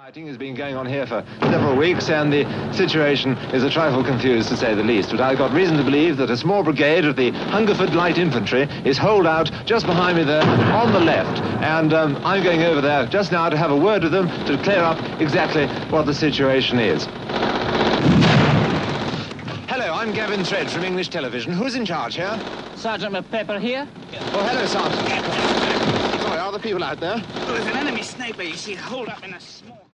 Fighting has been going on here for several weeks, and the situation is a trifle confused, to say the least. But I've got reason to believe that a small brigade of the Hungerford Light Infantry is holed out just behind me there on the left. And I'm going over there just now to have a word with them to clear up exactly what the situation is. Hello, I'm Gavin Thread from English Television. Who's in charge here? Sergeant Pepper here. Oh, hello, Sergeant. Sorry, are the people out there? Well, there's an enemy sniper, you see, holed up in a small...